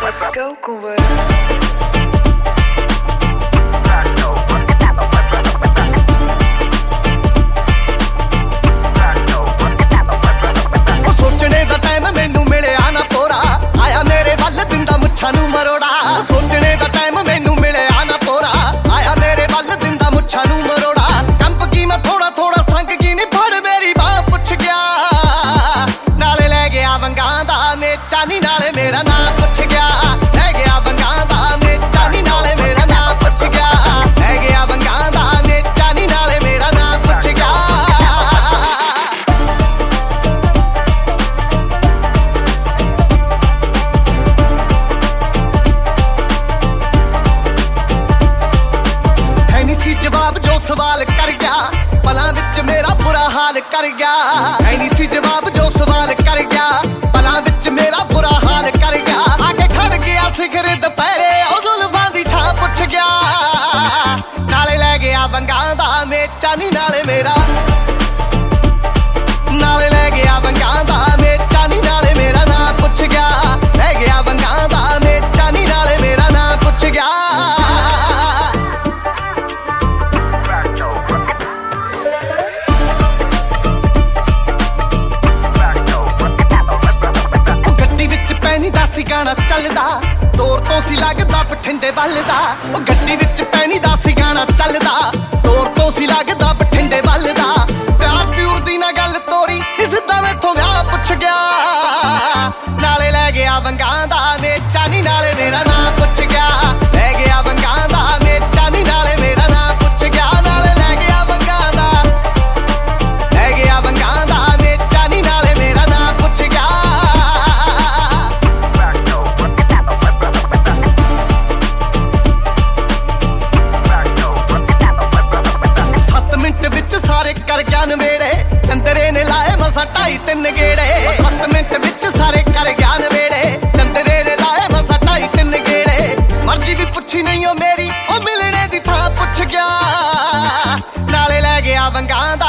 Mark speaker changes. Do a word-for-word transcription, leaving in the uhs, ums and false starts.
Speaker 1: Let's go com o
Speaker 2: ਸੋਚਣੇ ਦਾ time ਮੈਨੂੰ ਮਿਲਿਆ ਨਾ ਪੋਰਾ ਆਇਆ ਮੇਰੇ ਵੱਲ ਦਿੰਦਾ ਮੁੱਛਾਂ ਨੂੰ ਮਰੋੜਾ ਸੋਚਣੇ ਦਾ ਟਾਈਮ ਮੈਨੂੰ ਮਿਲਿਆ ਨਾ ਪੋਰਾ ਆਇਆ ਮੇਰੇ ਵੱਲ ਦਿੰਦਾ ਮੁੱਛਾਂ ਨੂੰ ਮਰੋੜਾ ਕੰਪ ਕੀ ਮੈਂ ਥੋੜਾ ਥੋੜਾ ਸੰਗ ਕੀ ਨਹੀਂ ਫੜ ਮੇਰੀ ਬਾਹ ਪੁੱਛ ਗਿਆ ਨਾਲੇ ਲੈ ਗਿਆ ਵੰਗਾਂ ਦਾ ਮੇਚਾ ਨੀ ਨਾਲੇ ਮੇਰਾ ਨਾਂ ਪੁੱਛ ਗਿਆ ਲੈ ਗਿਆ ਵੰਗਾਂ ਦਾ ਮੇਚਾ ਨੀ ਨਾਲੇ ਮੇਰਾ ਨਾਂ ਪੁੱਛ ਗਿਆ ਲੈ ਗਿਆ ਵੰਗਾਂ ਦਾ ਮੇਚਾ ਨੀ ਨਾਲੇ ਮੇਰਾ ਨਾਂ ਪੁੱਛ ਗਿਆ ਸੀ ਜਵਾਬ ਜੋ ਸਵਾਲ ਕਰ ਗਿਆ ਪਲਾਂ ਵਿੱਚ ਮੇਰਾ ਬੁਰਾ ਹਾਲ ਕਰ ਗਿਆ ਐ ਨਹੀਂ ਸੀ ਜਵਾਬ ਜੋ ਸਵਾਲ ਕਰ ਗਿਆ ਪਲਾਂ ਵਿੱਚ ਮੇਰਾ ਬੁਰਾ ਹਾਲ ਕਰ ਗਿਆ ਆ ਕੇ ਖੜ ਗਿਆ ਸਿਖਰ ਦੁਪਹਿਰੇ ਉਹ ਜ਼ੁਲਫਾਂ ਦੀ ਛਾਂ ਪੁੱਛ ਗਿਆ ਨਾਲੇ ਲੈ ਗਿਆ ਵੰਗਾਂ ਦਾ ਮੇਚਾ ਨੀ ਨਾਲੇ ਮੇਰਾ ਨਾਲੇ ਲੈ ਗਿਆ ਵੰਗਾਂ ਦਾ ਮੇਚਾ ਨੀ ਨਾਲੇ ਮੇਰਾ ਨਾਂ ਪੁੱਛ ਗਿਆ ਲੈ ਗਿਆ ਵੰਗਾਂ ਦਾ ਮੇਚਾ ਨੀ ਨਾਲੇ ਮੇਰਾ ਨਾਂ ਪੁੱਛ ਗਿਆ ਗਾਣਾ ਚੱਲਦਾ ਦੌਰ ਤੋਂ ਸੀ ਲੱਗਦਾ ਬਠਿੰਡੇ ਵੱਲ ਦਾ ਉਹ ਗੱਡੀ ਵਿੱਚ ਪੈਣੀ ਦਾ ਸੀ ਗਾਣਾ ਚੱਲਦਾ ਦੌਰ ਤੋਂ ਸੀ ਲੱਗਦਾ ਬਠਿੰਡੇ ਵੱਲ ਦਾ ਪਿਆਰ ਪਿਊਰ ਦੀ ਨਾ ਗੱਲ ਤੋਰੀ ਨੀ ਸਿੱਧਾ ਮੈਥੋਂ ਵਿਆਹ ਪੁੱਛ ਗਿਆ ਨਾਲੇ ਲੈ ਗਿਆ ਵੰਗਾਂ ਦਾ ਮੇਚਾ ਨੀ ਨਾਲੇ ਮੇਰਾ ਨਾਂ ਪੁੱਛ ਗਿਆ ਲੈ ਗਿਆ ਵੰਗਾਂ ਦਾ ਮੇਚਾ ਨੀ ਨਾਲੇ ਮੇਰਾ ਨਾਂ ਪੁੱਛ ਗਿਆ ਨਾਲੇ ਲੈ ਗਿਆ ਵੰਗਾਂ ਦਾ ਲੈ ਗਿਆ ਵੰਗਾਂ ਦਾ ਮੇਚਾ ਨੀ ਨਾਲੇ ਮੇਰਾ ਨਾਂ ਪੁੱਛ ਗਿਆ ਸਾਰੇ ਕਰ ਗਿਆ ਨਵੇੜੇ ਚੰਦਰੇ ਨੇ ਲਾਏ ਮਸਾ ਢਾਈ ਤਿੰਨ ਗੇੜੇ ਸੱਤ ਮਿੰਟ ਵਿੱਚ ਸਾਰੇ ਕਰ ਗਿਆ ਨਵੇੜੇ ਚੰਦਰੇ ਨੇ ਲਾਏ ਮਸਾ ਢਾਈ ਤਿੰਨ ਗੇੜੇ ਮਰਜ਼ੀ ਵੀ ਪੁੱਛੀ ਨਹੀਂ ਉਹ ਮੇਰੀ ਉਹ ਮਿਲਣੇ ਦੀ ਥਾਂ ਪੁੱਛ ਗਿਆ ਨਾਲੇ ਲੈ ਗਿਆ ਵੰਗਾਂ